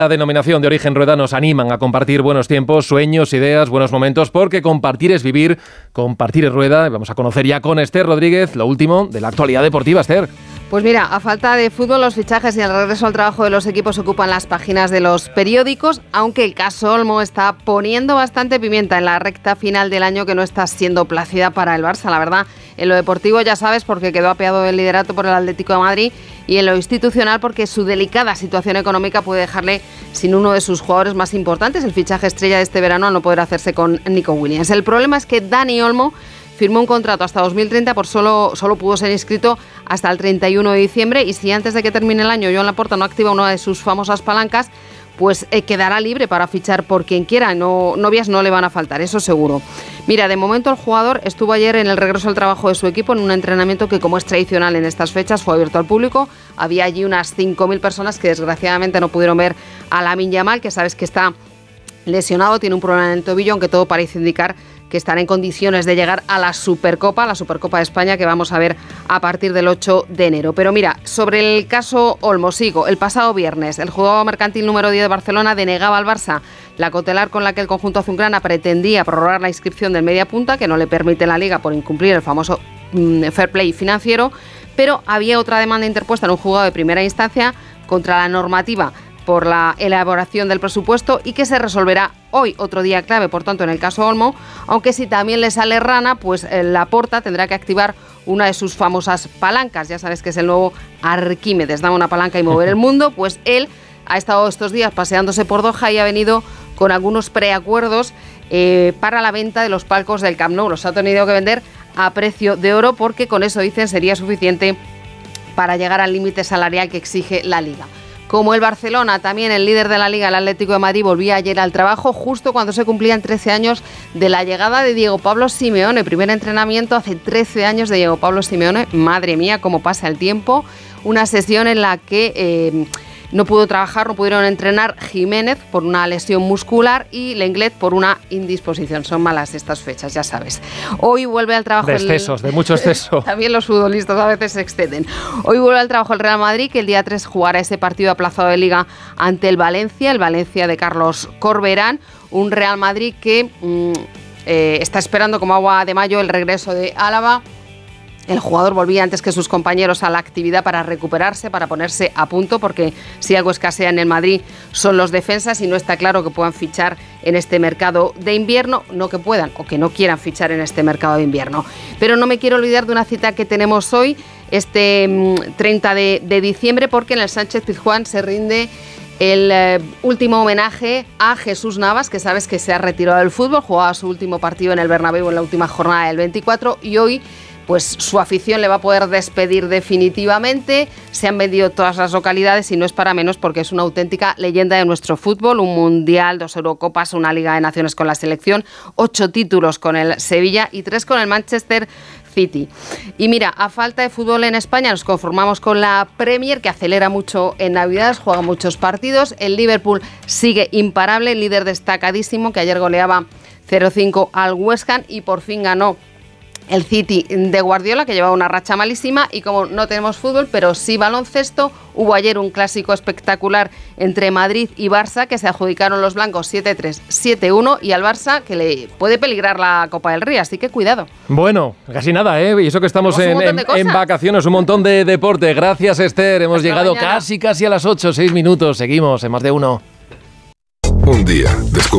La denominación de origen Rueda nos animan a compartir buenos tiempos, sueños, ideas, buenos momentos, porque compartir es vivir, compartir es Rueda. Vamos a conocer ya con Esther Rodríguez lo último de la actualidad deportiva. Esther. Pues mira, a falta de fútbol, los fichajes y el regreso al trabajo de los equipos ocupan las páginas de los periódicos, aunque el caso Olmo está poniendo bastante pimienta en la recta final del año, que no está siendo plácida para el Barça, la verdad. En lo deportivo ya sabes, porque quedó apeado del liderato por el Atlético de Madrid, y en lo institucional porque su delicada situación económica puede dejarle sin uno de sus jugadores más importantes, el fichaje estrella de este verano, al no poder hacerse con Nico Williams. El problema es que Dani Olmo firmó un contrato hasta 2030, por solo pudo ser inscrito hasta el 31 de diciembre, y si antes de que termine el año Joan Laporta no activa una de sus famosas palancas, pues quedará libre para fichar por quien quiera. Novias no le van a faltar, eso seguro. Mira, de momento el jugador estuvo ayer en el regreso al trabajo de su equipo en un entrenamiento que, como es tradicional en estas fechas, fue abierto al público. Había allí unas 5.000 personas que desgraciadamente no pudieron ver a Lamine Yamal, que sabes que está lesionado, tiene un problema en el tobillo, aunque todo parece indicar que estará en condiciones de llegar a la Supercopa de España, que vamos a ver a partir del 8 de enero. Pero mira, sobre el caso Olmo, sigo. El pasado viernes, el jugador mercantil número 10 de Barcelona denegaba al Barça la cautelar con la que el conjunto azulgrana pretendía prorrogar la inscripción del mediapunta, que no le permite la Liga por incumplir el famoso fair play financiero, pero había otra demanda interpuesta en un juzgado de primera instancia contra la normativa por la elaboración del presupuesto, y que se resolverá hoy, otro día clave, por tanto, en el caso Olmo, aunque si también le sale rana, pues Laporta tendrá que activar una de sus famosas palancas. Ya sabes que es el nuevo Arquímedes, dame una palanca y mover el mundo. Pues él ha estado estos días paseándose por Doha y ha venido con algunos preacuerdos para la venta de los palcos del Camp Nou. Los ha tenido que vender a precio de oro, porque con eso, dicen, sería suficiente para llegar al límite salarial que exige la Liga. Como el Barcelona, también el líder de la Liga, el Atlético de Madrid, volvía ayer al trabajo justo cuando se cumplían 13 años de la llegada de Diego Pablo Simeone. Primer entrenamiento hace 13 años de Diego Pablo Simeone. Madre mía, cómo pasa el tiempo. Una sesión en la que no pudieron entrenar Jiménez por una lesión muscular y Lenglet por una indisposición. Son malas estas fechas, ya sabes. Hoy vuelve al trabajo... De mucho exceso. También los futbolistas a veces se exceden. Hoy vuelve al trabajo el Real Madrid, que el día 3 jugará ese partido aplazado de Liga ante el Valencia de Carlos Corberán. Un Real Madrid que está esperando como agua de mayo el regreso de Álava. El jugador volvía antes que sus compañeros a la actividad para recuperarse, para ponerse a punto, porque si algo escasea en el Madrid son los defensas, y no está claro que puedan fichar en este mercado de invierno, no que puedan o que no quieran fichar en este mercado de invierno. Pero no me quiero olvidar de una cita que tenemos hoy, este 30 de diciembre, porque en el Sánchez Pizjuán se rinde el último homenaje a Jesús Navas, que sabes que se ha retirado del fútbol, jugaba su último partido en el Bernabéu en la última jornada del 24, y hoy pues su afición le va a poder despedir definitivamente. Se han vendido todas las localidades, y no es para menos, porque es una auténtica leyenda de nuestro fútbol. Un Mundial, 2 Eurocopas, una Liga de Naciones con la selección, 8 títulos con el Sevilla y 3 con el Manchester City. Y mira, a falta de fútbol en España, nos conformamos con la Premier, que acelera mucho en Navidades, juega muchos partidos. El Liverpool sigue imparable, líder destacadísimo, que ayer goleaba 0-5 al West Ham, y por fin ganó el City de Guardiola, que llevaba una racha malísima. Y como no tenemos fútbol, pero sí baloncesto, hubo ayer un clásico espectacular entre Madrid y Barça, que se adjudicaron los blancos 7-3, 7-1, y al Barça que le puede peligrar la Copa del Rey, así que cuidado. Bueno, casi nada, ¿eh? Y eso que estamos en vacaciones, un montón de deporte. Gracias, Esther. Hemos llegado mañana. Casi a las 8, 6 minutos. Seguimos en Más de Uno. Un día